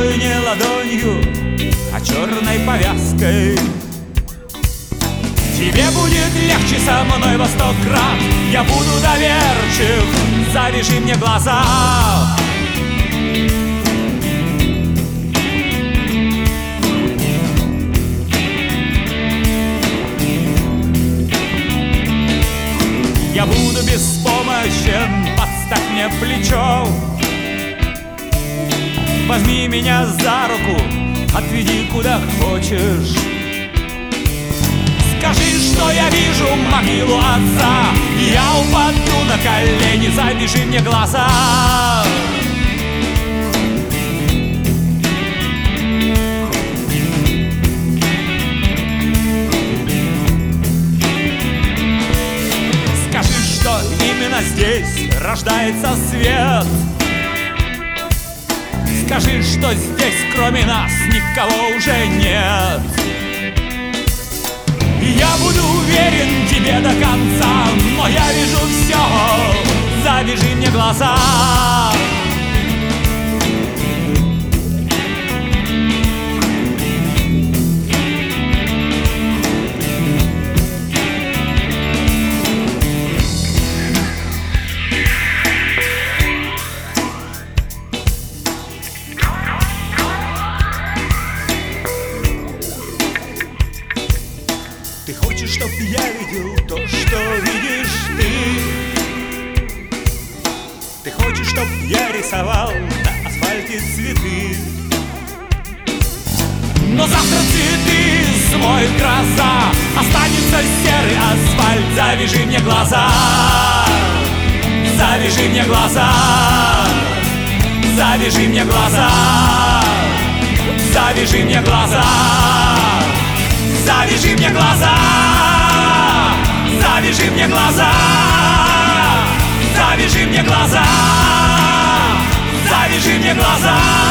Ой, не ладонью, а черной повязкой. Тебе будет легче со мной во 100 крат. Я буду доверчив, завяжи мне глаза. Я буду беспомощен, подставь мне плечо. Возьми меня за руку, отведи куда хочешь. Скажи, что я вижу могилу отца. Я упаду на колени, завяжи мне глаза. Скажи, что именно здесь рождается свет. Скажи, что здесь кроме нас никого уже нет. Я буду уверен тебе до конца, но я вижу все, завяжи мне глаза. Ты хочешь, чтоб я видел то, что видишь ты. Ты хочешь, чтоб я рисовал на асфальте цветы. Но завтра цветы смоет гроза, останется серый асфальт. Завяжи мне глаза, завяжи мне глаза, завяжи мне глаза, завяжи мне глаза. Завяжи мне глаза, завяжи мне глаза, завяжи мне глаза, завяжи мне глаза.